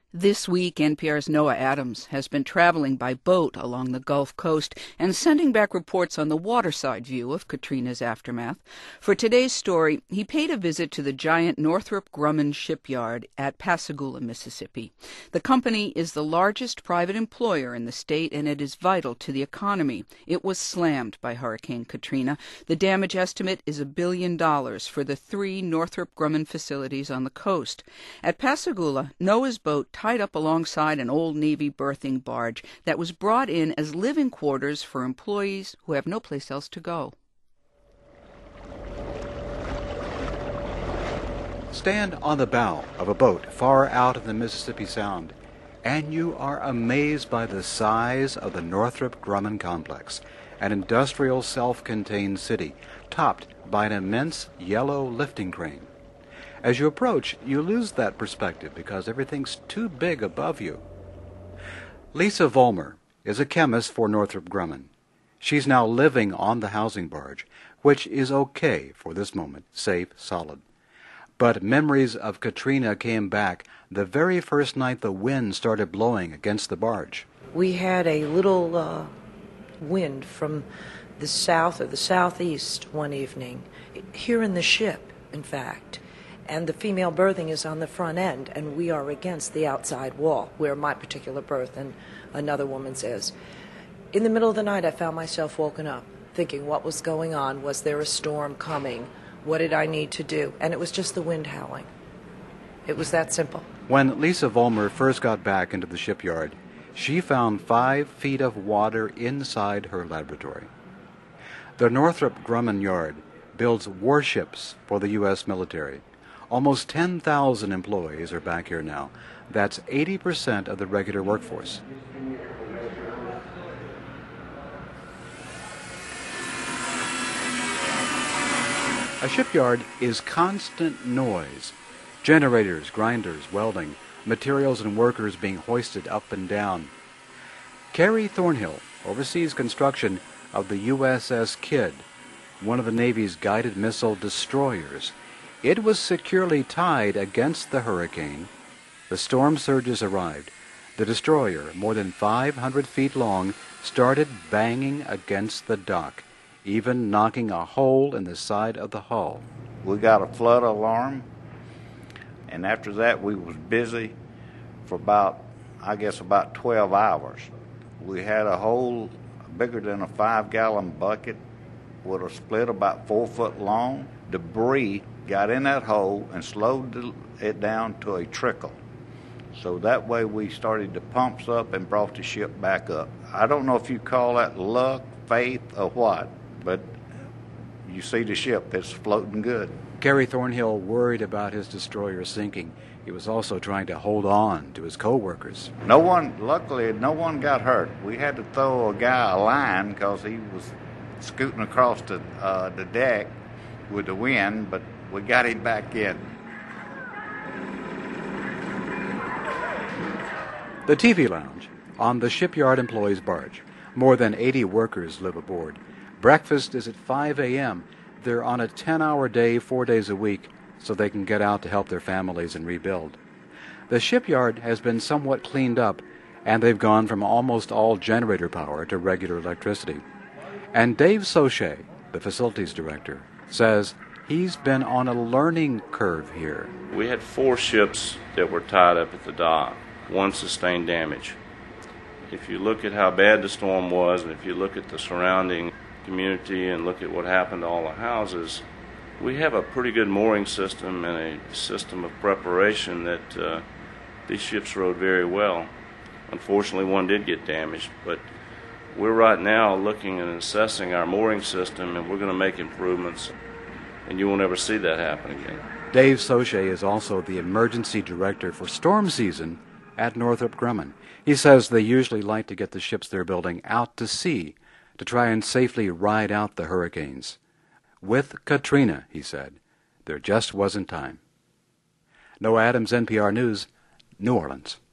This week, NPR's Noah Adams has been traveling by boat along the Gulf Coast and sending back reports on the waterside view of Katrina's aftermath. For today's story, he paid a visit to the giant Northrop Grumman shipyard at Pascagoula, Mississippi. The company is the largest private employer in the state, and it is vital to the economy. It was slammed by Hurricane Katrina. The damage estimate is $1 billion for the 3 Northrop Grumman facilities on the coast. At Pascagoula, Noah's boat tied up alongside an old Navy berthing barge that was brought in as living quarters for employees who have no place else to go. Stand on the bow of a boat far out in the Mississippi Sound, and you are amazed by the size of the Northrop Grumman complex, an industrial self-contained city topped by an immense yellow lifting crane. As you approach, you lose that perspective because everything's too big above you. Lisa Vollmer is a chemist for Northrop Grumman. She's now living on the housing barge, which is okay for this moment, safe, solid. But memories of Katrina came back the very first night the wind started blowing against the barge. We had a little wind from the south or the southeast one evening, here in the ship, in fact. And the female berthing is on the front end, and we are against the outside wall, where my particular berth and another woman's is. In the middle of the night, I found myself woken up, thinking what was going on. Was there a storm coming? What did I need to do? And it was just the wind howling. It was that simple. When Lisa Vollmer first got back into the shipyard, she found 5 feet of water inside her laboratory. The Northrop Grumman yard builds warships for the U.S. military. Almost 10,000 employees are back here now. That's 80% of the regular workforce. A shipyard is constant noise. Generators, grinders, welding, materials and workers being hoisted up and down. Carrie Thornhill oversees construction of the USS Kidd, one of the Navy's guided missile destroyers. It was securely tied against the hurricane. The storm surges arrived. The destroyer, more than 500 feet long, started banging against the dock, even knocking a hole in the side of the hull. We got a flood alarm, and after that we was busy for about 12 hours. We had a hole bigger than a 5-gallon bucket with a split about 4 foot long. Debris got in that hole and slowed it down to a trickle. So that way we started the pumps up and brought the ship back up. I don't know if you call that luck, faith, or what, but you see the ship, it's floating good. Carrie Thornhill worried about his destroyer sinking. He was also trying to hold on to his co-workers. Luckily, no one got hurt. We had to throw a guy a line because he was scooting across the deck with the wind, but we got him back in. The TV lounge on the shipyard employees' barge. More than 80 workers live aboard. Breakfast is at 5 a.m. They're on a 10-hour day, 4 days a week, so they can get out to help their families and rebuild. The shipyard has been somewhat cleaned up, and they've gone from almost all generator power to regular electricity. And Dave Soche, the facilities director, says he's been on a learning curve here. We had 4 ships that were tied up at the dock. 1 sustained damage. If you look at how bad the storm was, and if you look at the surrounding community and look at what happened to all the houses, we have a pretty good mooring system and a system of preparation that these ships rode very well. Unfortunately, 1 did get damaged, but we're right now looking and assessing our mooring system, and we're going to make improvements, and you won't ever see that happen again. Dave Soche is also the emergency director for storm season at Northrop Grumman. He says they usually like to get the ships they're building out to sea to try and safely ride out the hurricanes. With Katrina, he said, there just wasn't time. Noah Adams, NPR News, New Orleans.